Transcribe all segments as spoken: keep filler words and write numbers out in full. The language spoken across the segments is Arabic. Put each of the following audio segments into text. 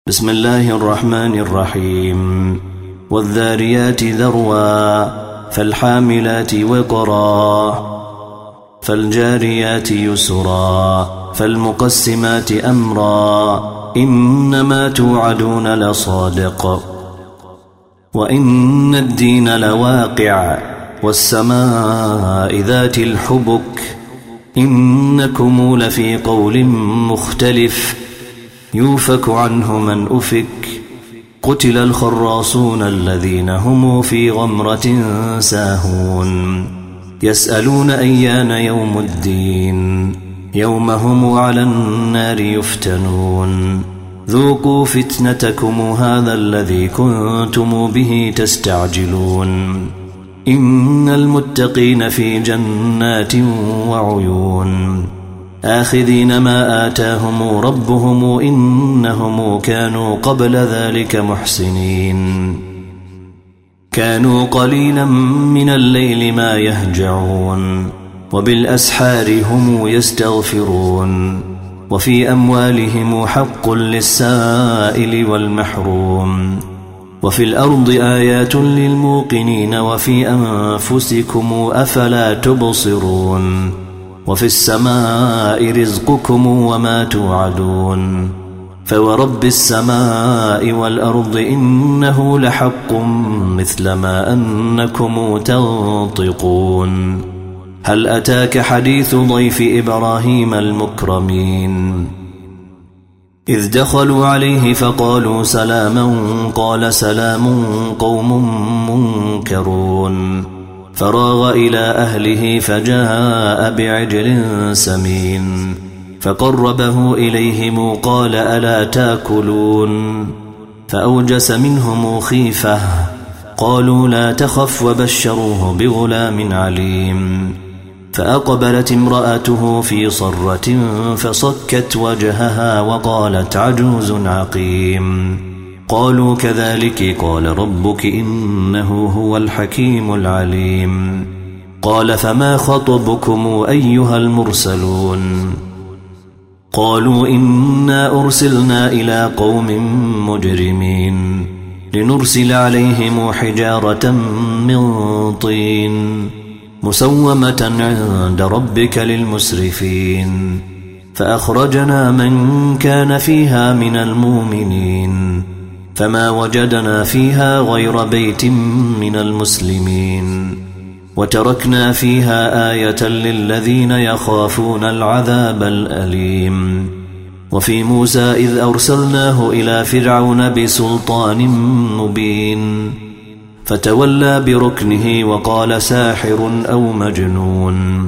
بسم الله الرحمن الرحيم والذاريات ذروا فالحاملات وقرا فالجاريات يسرا فالمقسمات أمرا إنما توعدون لصادق وإن الدين لواقع والسماء ذات الحبك إنكم لفي قول مختلف يوفك عنه من أفك قتل الخراصون الذين هم في غمرة ساهون يسألون أيان يوم الدين يوم هم على النار يفتنون ذوقوا فتنتكم هذا الذي كنتم به تستعجلون إن المتقين في جنات وعيون آخذين ما آتاهم ربهم إنهم كانوا قبل ذلك محسنين كانوا قليلا من الليل ما يهجعون وبالأسحار هم يستغفرون وفي أموالهم حق للسائل والمحروم وفي الأرض آيات للموقنين وفي أنفسكم أفلا تبصرون وفي السماء رزقكم وما توعدون فورب السماء والأرض إنه لحق مثل ما أنكم تنطقون هل أتاك حديث ضيف إبراهيم المكرمين إذ دخلوا عليه فقالوا سلاما قال سلام قوم منكرون فراغ إلى أهله فجاء بعجل سمين فقربه إليهم قال ألا تاكلون فأوجس منهم خيفة قالوا لا تخف وبشروه بغلام عليم فأقبلت امرأته في صرة فصكت وجهها وقالت عجوز عقيم قالوا كذلك قال ربك إنه هو الحكيم العليم قال فما خطبكم أيها المرسلون قالوا إنا أرسلنا إلى قوم مجرمين لنرسل عليهم حجارة من طين مسومة عند ربك للمسرفين فأخرجنا من كان فيها من المؤمنين فما وجدنا فيها غير بيت من المسلمين وتركنا فيها آية للذين يخافون العذاب الأليم وفي موسى إذ أرسلناه إلى فرعون بسلطان مبين فتولى بركنه وقال ساحر أو مجنون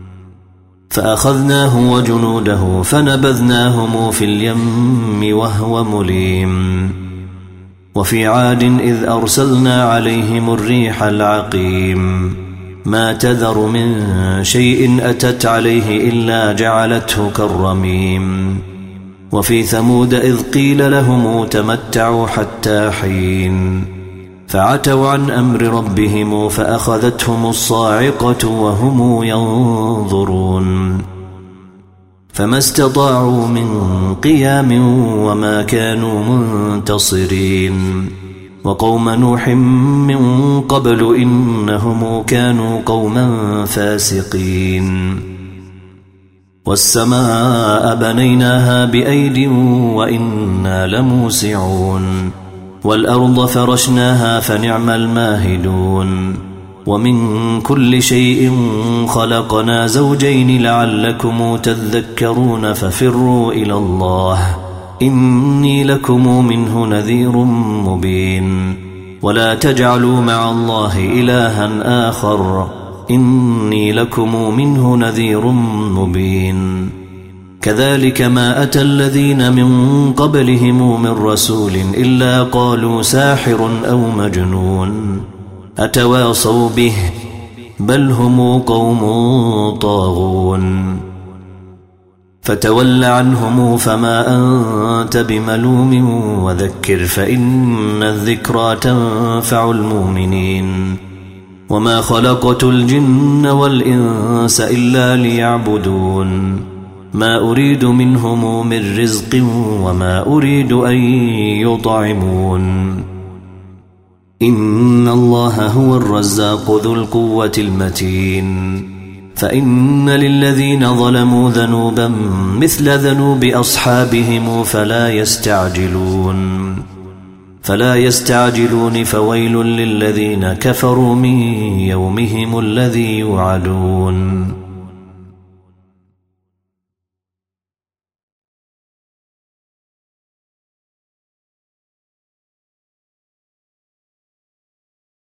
فأخذناه وجنوده فنبذناهم في اليم وهو مليم وفي عاد إذ أرسلنا عليهم الريح العقيم ما تذر من شيء أتت عليه إلا جعلته كالرميم وفي ثمود إذ قيل لهم تمتعوا حتى حين فعتوا عن أمر ربهم فأخذتهم الصاعقة وهم ينظرون فما استطاعوا من قيام وما كانوا منتصرين وقوم نوح من قبل إنهم كانوا قوما فاسقين والسماء بنيناها بأيد وإنا لموسعون والأرض فرشناها فنعم الماهدون ومن كل شيء خلقنا زوجين لعلكم تذكرون ففروا إلى الله إني لكم منه نذير مبين ولا تجعلوا مع الله إلها آخر إني لكم منه نذير مبين كذلك ما أتى الذين من قبلهم من رسول إلا قالوا ساحر أو مجنون أتواصوا به بل هم قوم طاغون فتول عنهم فما أنت بملوم وذكر فإن الذكرى تنفع المؤمنين وما خلقت الجن والإنس إلا ليعبدون ما أريد منهم من رزق وما أريد أن يطعمون إن الله هو الرزاق ذو القوة المتين فإن للذين ظلموا ذنوبا مثل ذنوب أصحابهم فلا يستعجلون فلا يستعجلون فويل للذين كفروا من يومهم الذي يوعدون